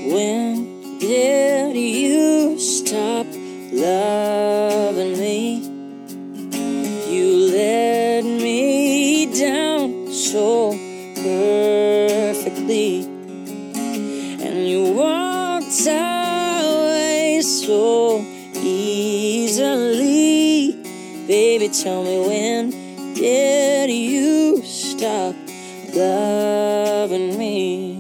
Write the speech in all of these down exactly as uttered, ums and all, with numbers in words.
When did you stop loving me? You let me down so perfectly, and you walked away so easily. Baby, tell me, when did you stop loving me?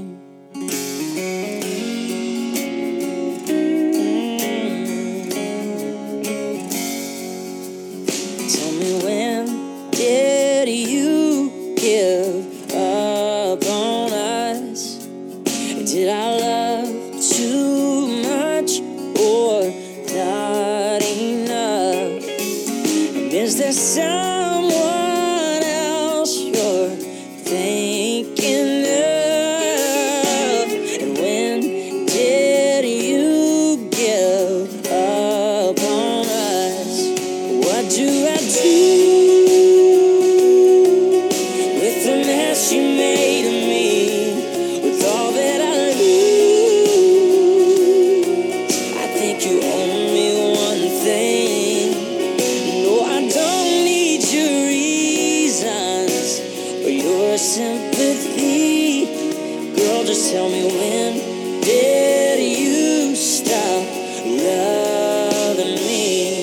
Tell me, when did you give up on us? Did I love too much or not enough? And is there someone else you're thinking of? And when did you give up on us? What do I do with the mess you made of me, with all that I lose? I think you owe me one thing. No, I don't need your reasons or your sympathy. Girl, just tell me, when did you stop loving me?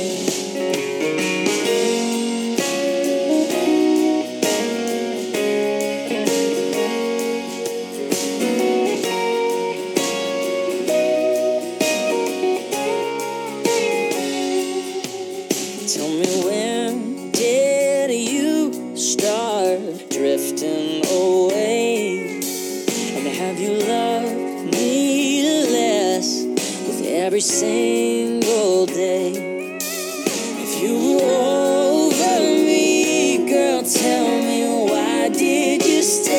Tell me, when did you start drifting away? And have you loved me less with every single day? If you were over me, girl, tell me, why did you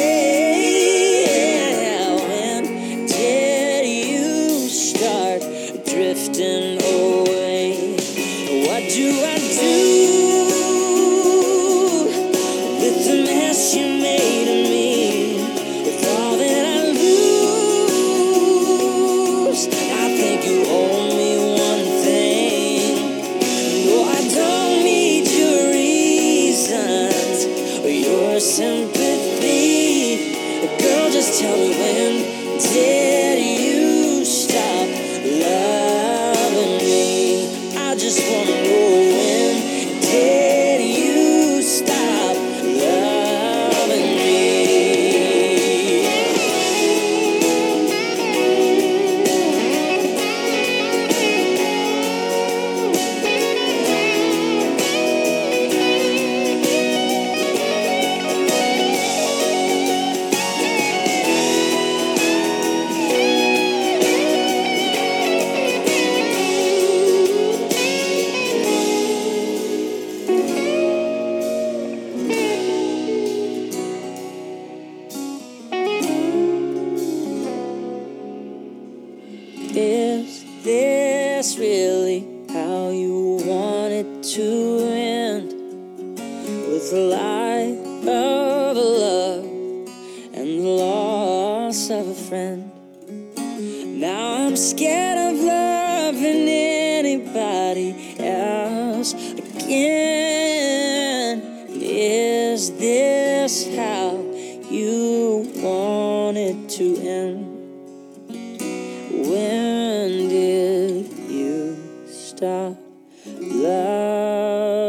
stay? When did you start drifting away? What do I do with the mess you made of me, with all that I lose? I think you owe me one thing. No, I don't need your reasons or your sympathy. Girl, just tell me, when did you stop loving me? I just wanna know, when did you stop loving me? Is this really how you want it to end? With the light of love and the loss of a friend. Now I'm scared of loving anybody else again. Is this how you want it to end? When did you stop loving?